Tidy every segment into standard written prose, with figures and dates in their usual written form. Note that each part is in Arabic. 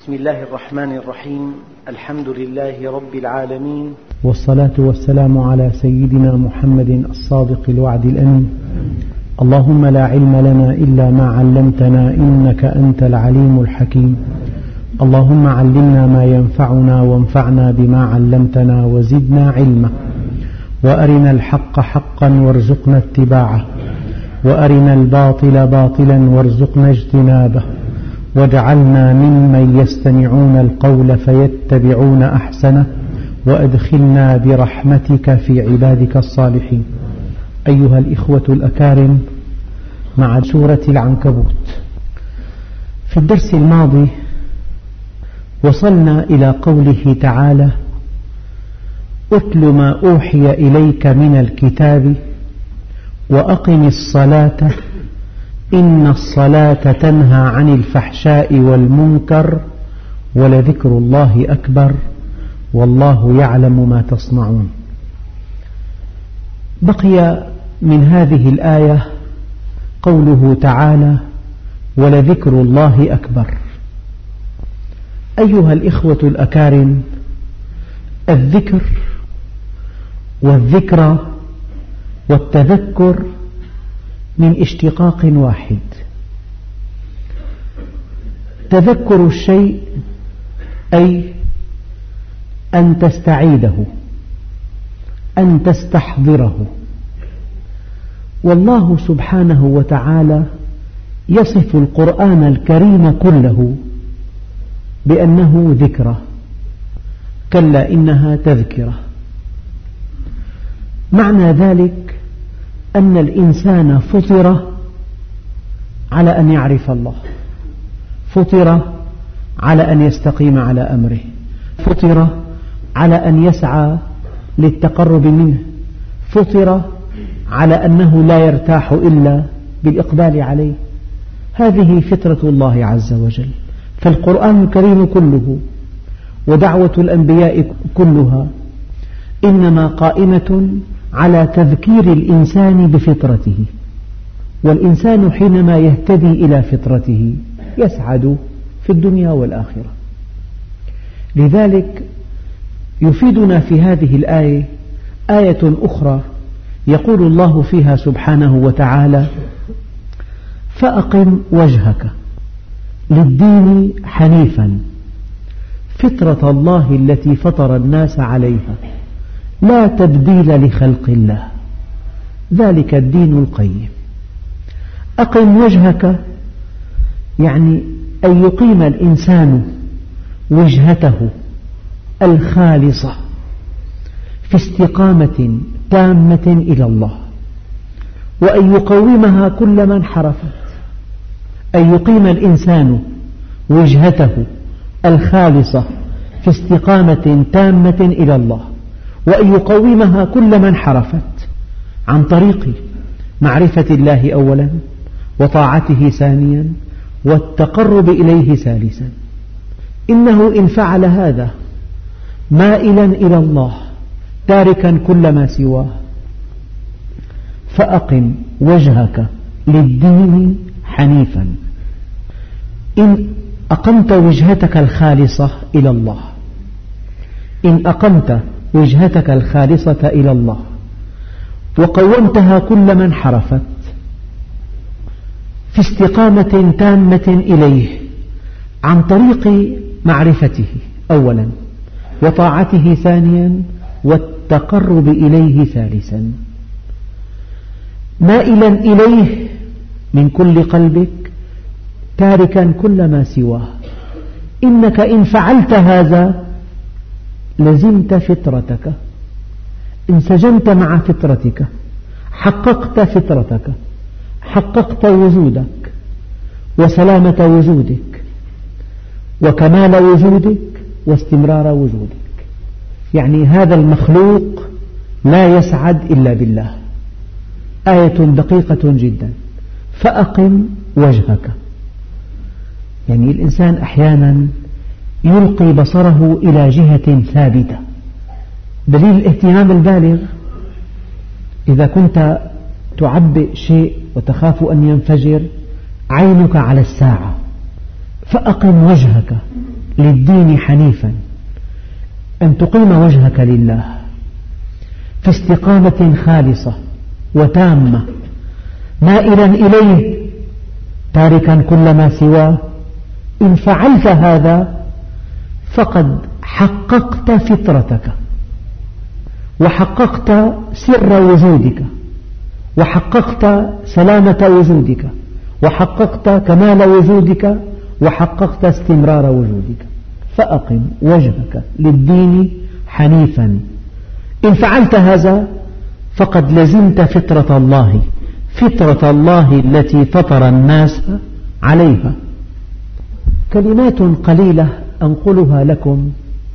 بسم الله الرحمن الرحيم. الحمد لله رب العالمين، والصلاة والسلام على سيدنا محمد الصادق الوعد الأمين. اللهم لا علم لنا إلا ما علمتنا إنك أنت العليم الحكيم. اللهم علمنا ما ينفعنا وانفعنا بما علمتنا وزدنا علما، وأرنا الحق حقا وارزقنا اتباعه، وأرنا الباطل باطلا وارزقنا اجتنابه، واجعلنا ممن يستمعون القول فيتبعون أحسنه، وأدخلنا برحمتك في عبادك الصالحين. أيها الإخوة الأكارم، مع سورة العنكبوت. في الدرس الماضي وصلنا إلى قوله تعالى: أتل ما أوحي إليك من الكتاب وأقم الصلاة إن الصلاة تنهى عن الفحشاء والمنكر ولذكر الله أكبر والله يعلم ما تصنعون. بقي من هذه الآية قوله تعالى: ولذكر الله أكبر. أيها الإخوة الأكارم، الذكر والذكرى والتذكر من اشتقاق واحد. تذكر الشيء أي أن تستعيده، أن تستحضره. والله سبحانه وتعالى يصف القرآن الكريم كله بأنه ذكرى، كلا إنها تذكرة. معنى ذلك أن الإنسان فطر على أن يعرف الله، فطر على أن يستقيم على أمره، فطر على أن يسعى للتقرب منه، فطر على أنه لا يرتاح إلا بالإقبال عليه. هذه فطرة الله عز وجل. فالقرآن الكريم كله ودعوة الأنبياء كلها إنما قائمة على تذكير الإنسان بفطرته. والإنسان حينما يهتدي إلى فطرته يسعد في الدنيا والآخرة. لذلك يفيدنا في هذه الآية آية أخرى يقول الله فيها سبحانه وتعالى: فأقم وجهك للدين حنيفا فطرة الله التي فطر الناس عليها لا تبديل لخلق الله ذلك الدين القيم. أقم وجهك يعني أن يقيم الإنسان وجهته الخالصة في استقامة تامة إلى الله، وأن يقومها كل من حرفت. أن يقيم الإنسان وجهته الخالصة في استقامة تامة إلى الله، وأن يقومها كل من حرفت عن طريق معرفة الله أولا، وطاعته ثانيا، والتقرب إليه ثالثا. إنه إن فعل هذا مائلا إلى الله تاركا كل ما سواه. فأقم وجهك للدين حنيفا. إن أقمت وجهتك الخالصة إلى الله، إن أقمت وجهتك الخالصة إلى الله وقومتها كل من حرفت في استقامة تامة إليه عن طريق معرفته أولا، وطاعته ثانيا، والتقرب إليه ثالثا، مائلا إليه من كل قلبك تاركا كل ما سواه. إنك إن فعلت هذا لزمت فطرتك، انسجمت مع فطرتك، حققت فطرتك، حققت وجودك وسلامة وجودك وكمال وجودك واستمرار وجودك. يعني هذا المخلوق لا يسعد إلا بالله. آية دقيقة جدا. فأقم وجهك، يعني الإنسان أحيانا يلقي بصره إلى جهة ثابتة. دليل الاهتمام البالغ: إذا كنت تعبئ شيء وتخاف أن ينفجر عينك على الساعة، فأقم وجهك للدين حنيفا، أن تقيم وجهك لله في استقامة خالصة وتامة، مائلا إليه تاركا كل ما سواه. إن فعلت هذا فقد حققت فطرتك، وحققت سر وجودك، وحققت سلامة وجودك، وحققت كمال وجودك، وحققت استمرار وجودك. فأقم وجهك للدين حنيفا. إن فعلت هذا فقد لزمت فطرة الله، فطرة الله التي فطر الناس عليها. كلمات قليلة أنقلها لكم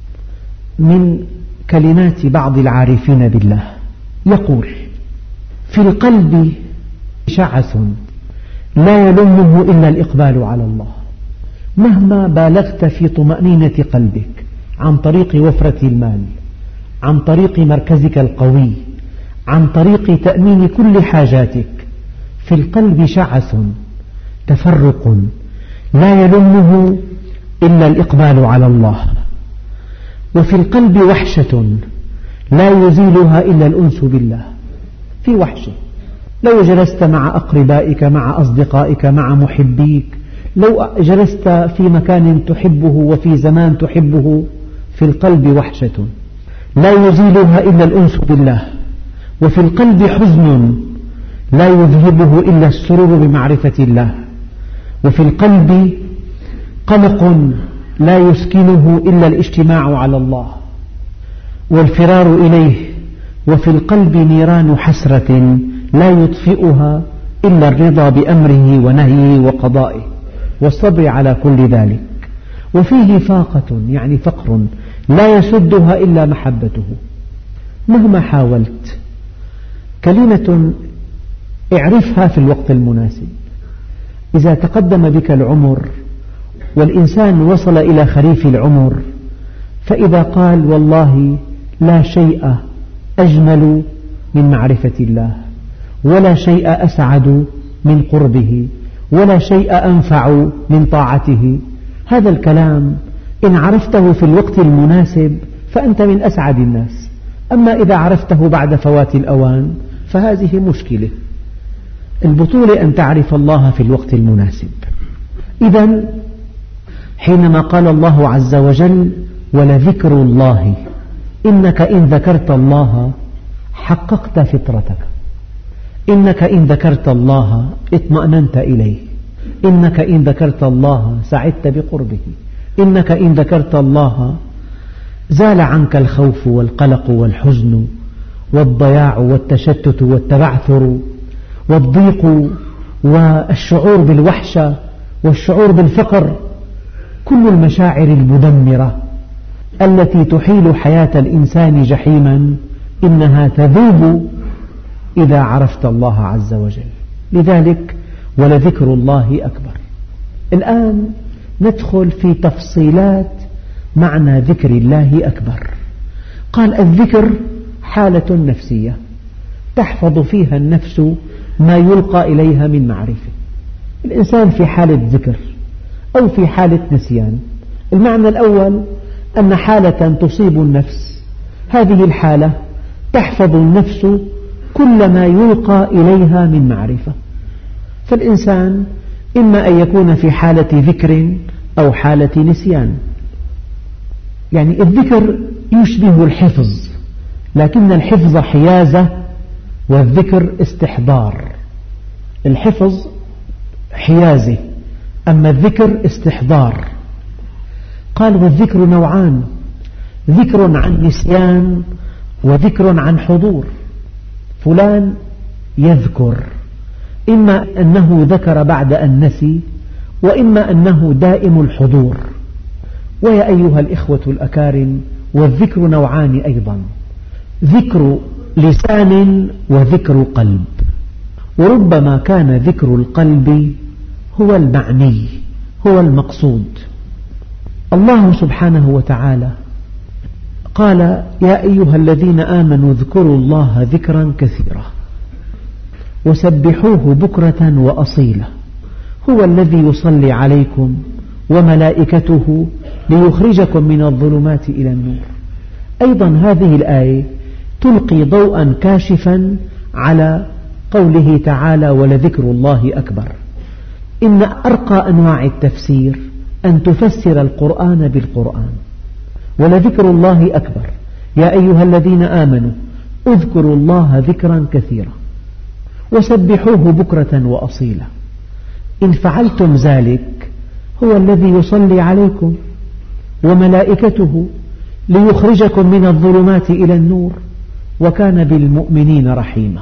من كلمات بعض العارفين بالله. يقول: في القلب شعث لا يلمه إلا الإقبال على الله. مهما بالغت في طمأنينة قلبك عن طريق وفرة المال، عن طريق مركزك القوي، عن طريق تأمين كل حاجاتك، في القلب شعث تفرق لا يلمه إلا الإقبال على الله. وفي القلب وحشة لا يزيلها إلا الأنس بالله. في وحشة، لو جلست مع أقربائك، مع أصدقائك، مع محبيك، لو جلست في مكان تحبه وفي زمان تحبه، في القلب وحشة لا يزيلها إلا الأنس بالله. وفي القلب حزن لا يذهبه إلا السرور بمعرفة الله. وفي القلب قلق لا يسكنه إلا الاجتماع على الله والفرار إليه. وفي القلب نيران حسرة لا يطفئها إلا الرضا بأمره ونهيه وقضائه والصبر على كل ذلك. وفيه فاقة يعني فقر لا يسدها إلا محبته. مهما حاولت، كلمة اعرفها في الوقت المناسب. إذا تقدم بك العمر والإنسان وصل إلى خريف العمر، فإذا قال: والله لا شيء أجمل من معرفة الله، ولا شيء أسعد من قربه، ولا شيء أنفع من طاعته، هذا الكلام إن عرفته في الوقت المناسب فأنت من أسعد الناس. أما إذا عرفته بعد فوات الأوان فهذه مشكلة. البطولة أن تعرف الله في الوقت المناسب. إذن حينما قال الله عز وجل: ولذكر الله، إنك إن ذكرت الله حققت فطرتك، إنك إن ذكرت الله اطمأننت إليه، إنك إن ذكرت الله سعدت بقربه، إنك إن ذكرت الله زال عنك الخوف والقلق والحزن والضياع والتشتت والتبعثر والضيق والشعور بالوحشة والشعور بالفقر. كل المشاعر المدمرة التي تحيل حياة الإنسان جحيما إنها تذوب إذا عرفت الله عز وجل. لذلك ولذكر الله أكبر. الآن ندخل في تفصيلات معنى ذكر الله أكبر. قال: الذكر حالة نفسية تحفظ فيها النفس ما يلقى إليها من معرفة. الإنسان في حالة ذكر أو في حالة نسيان. المعنى الأول أن حالة تصيب النفس، هذه الحالة تحفظ النفس كل ما يلقى إليها من معرفة. فالإنسان إما أن يكون في حالة ذكر أو حالة نسيان. يعني الذكر يشبه الحفظ، لكن الحفظ حيازة والذكر استحضار. الحفظ حيازة، أما الذكر استحضار. قال: والذكر نوعان: ذكر عن نسيان وذكر عن حضور. فلان يذكر، إما أنه ذكر بعد أن نسي، وإما أنه دائم الحضور. ويا أيها الإخوة الأكارم، والذكر نوعان أيضا: ذكر لسان وذكر قلب. وربما كان ذكر القلب هو المعني، هو المقصود. الله سبحانه وتعالى قال: يا أيها الذين آمنوا اذكروا الله ذكرا كثيرا وسبحوه بكرة وأصيلا هو الذي يصلي عليكم وملائكته ليخرجكم من الظلمات إلى النور. أيضا هذه الآية تلقي ضوءا كاشفا على قوله تعالى ولذكر الله أكبر. إن أرقى أنواع التفسير أن تفسر القرآن بالقرآن. ولذكر الله أكبر، يا أيها الذين آمنوا اذكروا الله ذكرا كثيرا وسبحوه بكرة وأصيلا. إن فعلتم ذلك هو الذي يصلي عليكم وملائكته ليخرجكم من الظلمات إلى النور وكان بالمؤمنين رحيما.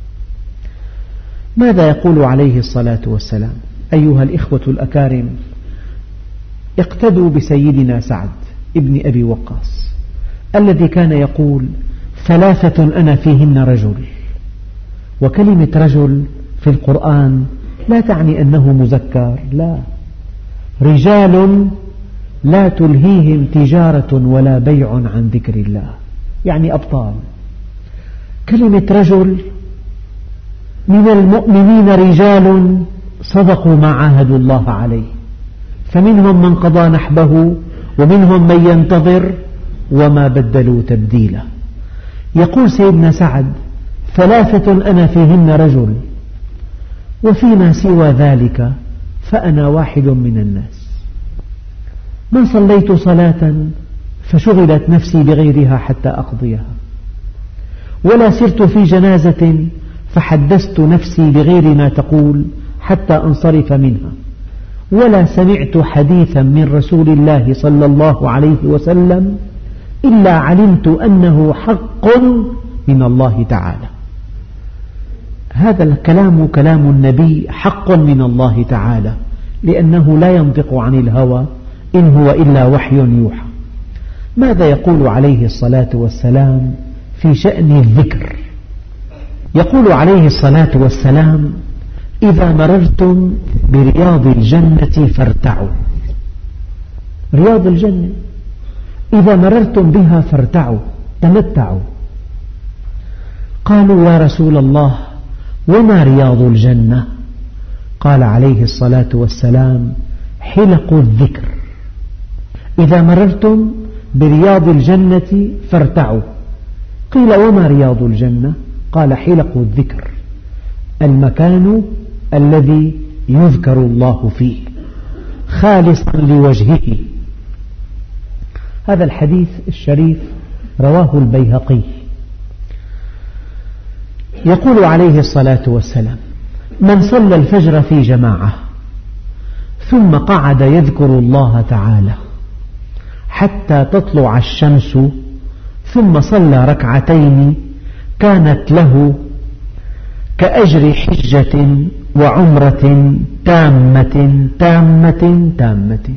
ماذا يقول عليه الصلاة والسلام؟ أيها الإخوة الأكارم، اقتدوا بسيدنا سعد ابن أبي وقاص الذي كان يقول 3 أنا فيهن رجل. وكلمة رجل في القرآن لا تعني أنه مذكر، لا، رجال لا تلهيهم تجارة ولا بيع عن ذكر الله، يعني أبطال. كلمة رجل، من المؤمنين رجال صدقوا ما عاهدوا الله عليه، فمنهم من قضى نحبه ومنهم من ينتظر وما بدلوا تبديلا. يقول سيدنا سعد 3 أنا فيهن رجل، وفيما سوى ذلك فأنا واحد من الناس. ما صليت صلاة فشغلت نفسي بغيرها حتى أقضيها، ولا سرت في جنازة فحدثت نفسي بغير ما تقول حتى أنصرف منها، ولا سمعت حديثا من رسول الله صلى الله عليه وسلم إلا علمت أنه حق من الله تعالى. هذا الكلام كلام النبي حق من الله تعالى، لأنه لا ينطق عن الهوى إن هو إلا وحي يوحى. ماذا يقول عليه الصلاة والسلام في شأن الذكر؟ يقول عليه الصلاة والسلام إذا مررتم برياض الجنة فارتعوا. رياض الجنة إذا مررتم بها فارتعوا، تمتعوا. قالوا يا رسول الله وما رياض الجنة؟ قال عليه الصلاة والسلام حلق الذكر. إذا مررتم برياض الجنة فارتعوا. قيل وما رياض الجنة؟ قال حلق الذكر، المكان الذي يذكر الله فيه خالصا لوجهه. هذا الحديث الشريف رواه البيهقي. يقول عليه الصلاة والسلام من صلى الفجر في جماعة ثم قعد يذكر الله تعالى حتى تطلع الشمس ثم صلى ركعتين كانت له كأجر حجة وعمرة تامة تامة تامة.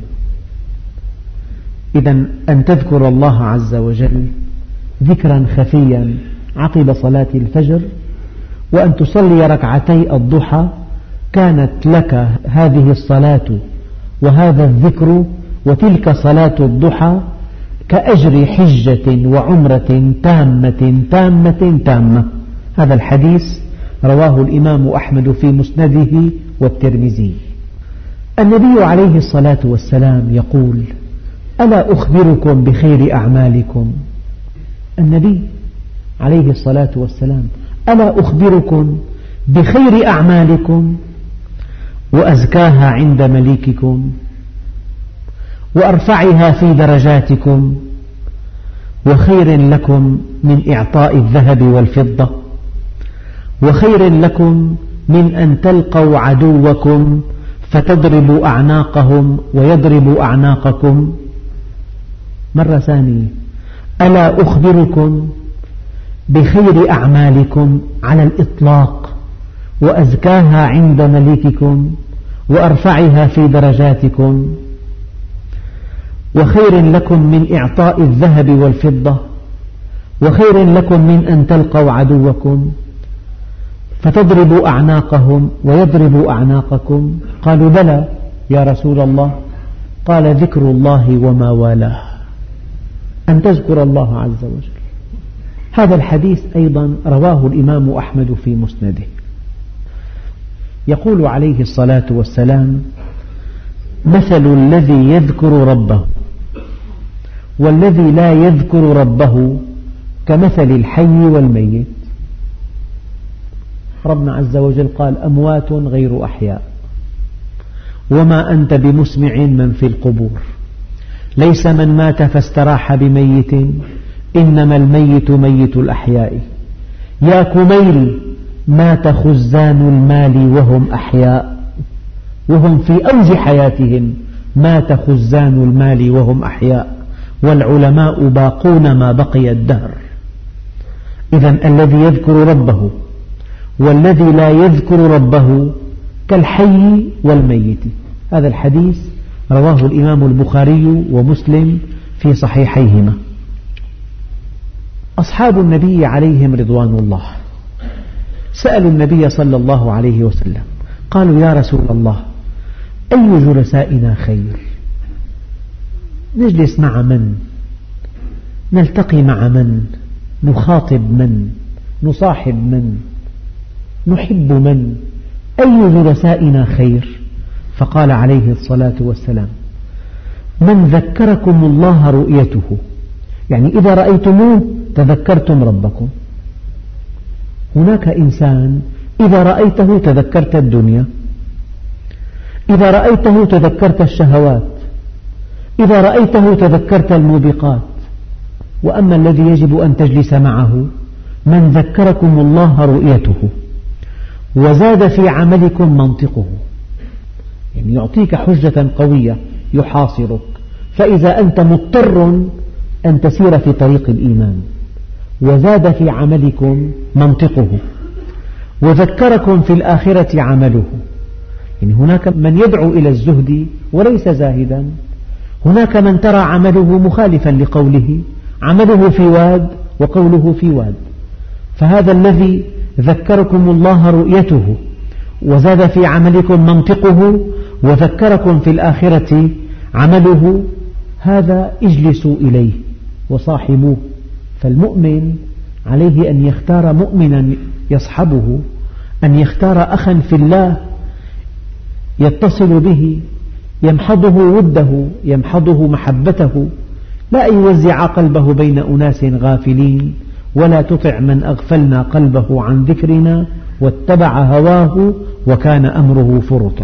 إذن أن تذكر الله عز وجل ذكرا خفيا عقب صلاة الفجر، وأن تصلي ركعتي الضحى، كانت لك هذه الصلاة وهذا الذكر وتلك صلاة الضحى كأجر حجة وعمرة تامة تامة تامة. هذا الحديث رواه الإمام أحمد في مسنده والترمذي. النبي عليه الصلاة والسلام يقول ألا أخبركم بخير أعمالكم؟ النبي عليه الصلاة والسلام ألا أخبركم بخير أعمالكم وأزكاها عند مليككم وأرفعها في درجاتكم وخير لكم من إعطاء الذهب والفضة وخير لكم من أن تلقوا عدوكم فتضربوا أعناقهم ويضربوا أعناقكم؟ مرة ثانية ألا أخبركم بخير أعمالكم على الإطلاق وأزكاها عند مليككم وأرفعها في درجاتكم وخير لكم من إعطاء الذهب والفضة وخير لكم من أن تلقوا عدوكم فتضربوا أعناقهم ويضربوا أعناقكم؟ قالوا بلى يا رسول الله. قال ذكر الله وما والاه، أن تذكر الله عز وجل. هذا الحديث أيضا رواه الإمام أحمد في مسنده. يقول عليه الصلاة والسلام مثل الذي يذكر ربه والذي لا يذكر ربه كمثل الحي والميت. ربنا عز وجل قال أموات غير أحياء وما أنت بمسمع من في القبور ليس من مات فاستراح بميت إنما الميت ميت الأحياء يا كميل مات خزان المال وهم أحياء وهم في أوج حياتهم مات خزان المال وهم أحياء والعلماء باقون ما بقي الدهر. إذن الذي يذكر ربه والذي لا يذكر ربه كالحي والميت. هذا الحديث رواه الإمام البخاري ومسلم في صحيحيهما. أصحاب النبي عليهم رضوان الله سألوا النبي صلى الله عليه وسلم قالوا يا رسول الله أي جلسائنا خير؟ نجلس مع من؟ نلتقي مع من؟ نخاطب من؟ نصاحب من؟ نحب من؟ أي جلسائنا خير؟ فقال عليه الصلاة والسلام من ذكركم الله رؤيته، يعني إذا رأيتموه تذكرتم ربكم. هناك إنسان إذا رأيته تذكرت الدنيا، إذا رأيته تذكرت الشهوات، إذا رأيته تذكرت الموبقات. وأما الذي يجب أن تجلس معه من ذكركم الله رؤيته وزاد في عملكم منطقه، يعني يعطيك حجة قوية يحاصرك، فإذا أنت مضطر أن تسير في طريق الإيمان وزاد في عملكم منطقه وذكركم في الآخرة عمله. يعني هناك من يدعو إلى الزهد وليس زاهدا، هناك من ترى عمله مخالفا لقوله، عمله في واد وقوله في واد. فهذا الذي ذكركم الله رؤيته وزاد في عملكم منطقه وذكركم في الآخرة عمله، هذا اجلسوا إليه وصاحبوه. فالمؤمن عليه أن يختار مؤمنا يصحبه، أن يختار أخا في الله يتصل به، يمحضه وده، يمحضه محبته، لا يوزع قلبه بين أناس غافلين. ولا تطع من أغفلنا قلبه عن ذكرنا واتبع هواه وكان أمره فرطا.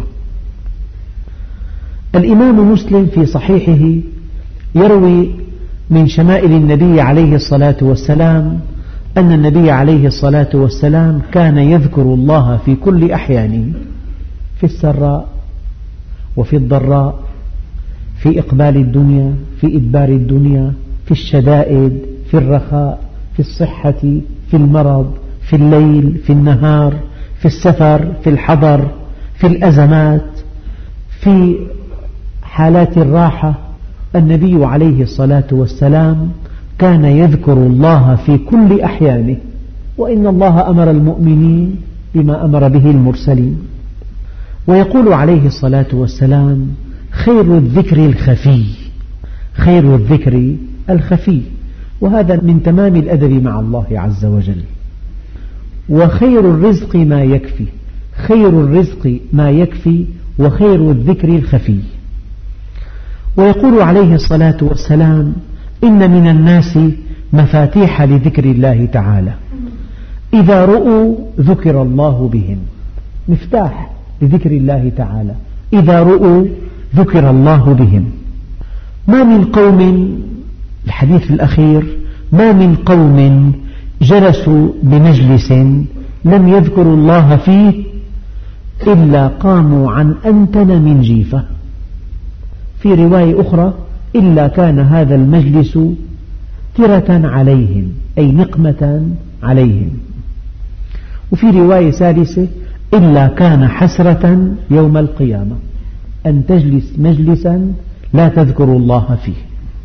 الإمام مسلم في صحيحه يروي من شمائل النبي عليه الصلاة والسلام أن النبي عليه الصلاة والسلام كان يذكر الله في كل أحيانه، في السراء وفي الضراء، في إقبال الدنيا، في إدبار الدنيا، في الشدائد، في الرخاء، في الصحة، في المرض، في الليل، في النهار، في السفر، في الحضر، في الأزمات، في حالات الراحة. النبي عليه الصلاة والسلام كان يذكر الله في كل أحيانه، وإن الله أمر المؤمنين بما أمر به المرسلين. ويقول عليه الصلاة والسلام خير الذكر الخفي، خير الذكر الخفي، وهذا من تمام الأدب مع الله عز وجل. وخير الرزق ما يكفي، خير الرزق ما يكفي وخير الذكر الخفي. ويقول عليه الصلاة والسلام إن من الناس مفاتيح لذكر الله تعالى إذا رؤوا ذكر الله بهم، مفتاح لذكر الله تعالى إذا رؤوا ذكر الله بهم. ما من قوم، الحديث الأخير، ما من قوم جلسوا بمجلس لم يذكروا الله فيه إلا قاموا عن أنتن من جيفة. في رواية أخرى إلا كان هذا المجلس ترة عليهم، أي نقمة عليهم. وفي رواية ثالثة إلا كان حسرة يوم القيامة أن تجلس مجلسا لا تذكر الله فيه.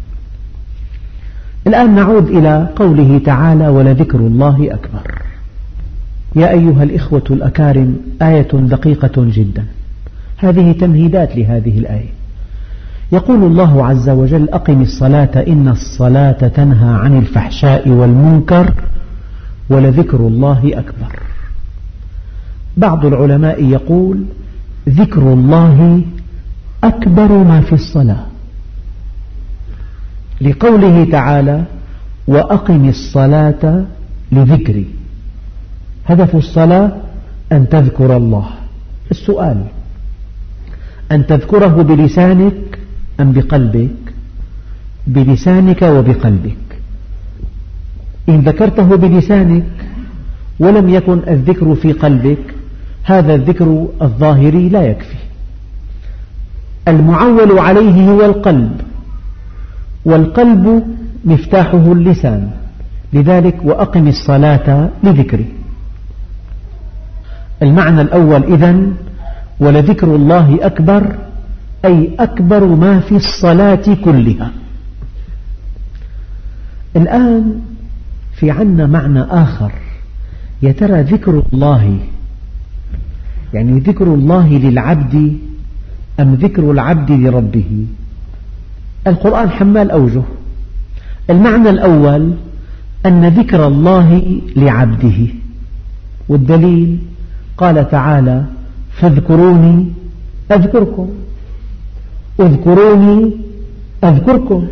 الآن نعود إلى قوله تعالى ولذكر الله أكبر. يا أيها الإخوة الأكارم، آية دقيقة جدا، هذه تمهيدات لهذه الآية. يقول الله عز وجل أقم الصلاة إن الصلاة تنهى عن الفحشاء والمنكر ولذكر الله أكبر. بعض العلماء يقول ذكر الله أكبر ما في الصلاة، لقوله تعالى وأقم الصلاة لذكري. هدف الصلاة أن تذكر الله. السؤال أن تذكره بلسانك أم بقلبك؟ بلسانك وبقلبك. إن ذكرته بلسانك ولم يكن الذكر في قلبك هذا الذكر الظاهري لا يكفي. المعول عليه هو القلب، والقلب مفتاحه اللسان، لذلك وأقم الصلاة لذكري. المعنى الأول إذن ولذكر الله أكبر، أي أكبر ما في الصلاة كلها. الآن في عنا معنى آخر، يا ترى ذكر الله يعني ذكر الله للعبد أم ذكر العبد لربه؟ القرآن حمال أوجه. المعنى الأول أن ذكر الله لعبده، والدليل قال تعالى فاذكروني أذكركم، اذكروني أذكركم.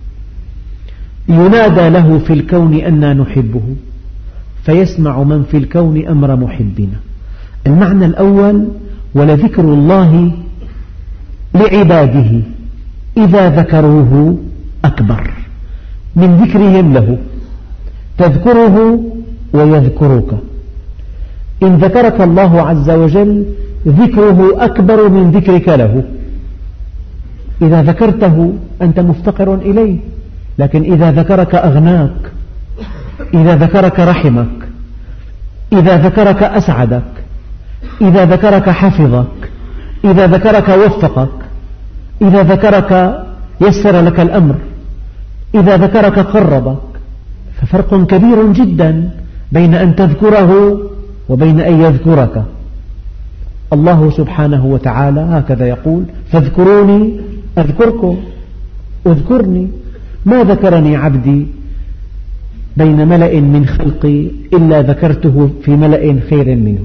ينادى له في الكون أننا نحبه فيسمع من في الكون أمر محبنا. المعنى الأول ولذكر الله لعباده إذا ذكروه أكبر من ذكرهم له، تذكره ويذكرك. إن ذكرك الله عز وجل ذكره أكبر من ذكرك له. إذا ذكرته أنت مفتقر إليه، لكن إذا ذكرك أغناك، إذا ذكرك رحمك، إذا ذكرك أسعدك، إذا ذكرك حفظك، إذا ذكرك وفقك، إذا ذكرك يسر لك الأمر، إذا ذكرك قربك. ففرق كبير جدا بين أن تذكره وبين أن يذكرك. الله سبحانه وتعالى هكذا يقول فاذكروني أذكركم، اذكرني. ما ذكرني عبدي بين ملأ من خلقي إلا ذكرته في ملأ خير منه.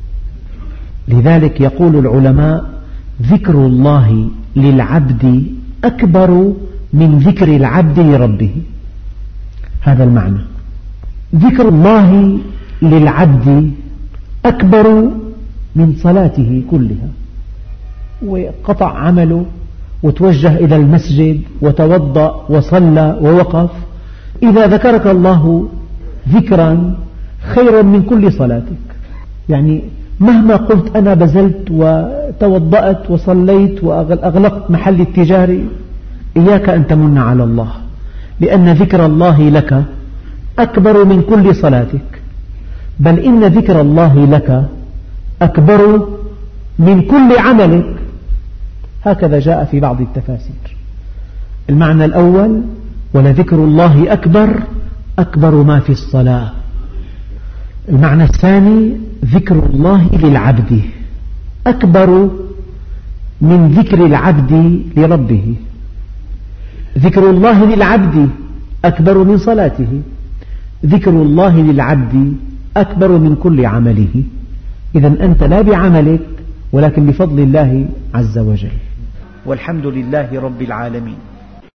لذلك يقول العلماء ذكر الله للعبد أكبر من ذكر العبد لربه. هذا المعنى. ذكر الله للعبد أكبر من صلاته كلها، وقطع عمله وتوجه إلى المسجد وتوضأ وصلى ووقف. إذا ذكرك الله ذكرا خيرا من كل صلاتك. يعني مهما قلت أنا بذلت وتوضأت وصليت وأغلقت محلي التجاري، إياك أن تمن على الله، لأن ذكر الله لك أكبر من كل صلاتك، بل إن ذكر الله لك أكبر من كل عملك. هكذا جاء في بعض التفاسير. المعنى الأول ولذكر الله أكبر، أكبر ما في الصلاة. المعنى الثاني ذكر الله للعبد أكبر من ذكر العبد لربه. ذكر الله للعبد أكبر من صلاته، ذكر الله للعبد أكبر من كل عمله. إذن أنت لا بعملك ولكن بفضل الله عز وجل. والحمد لله رب العالمين.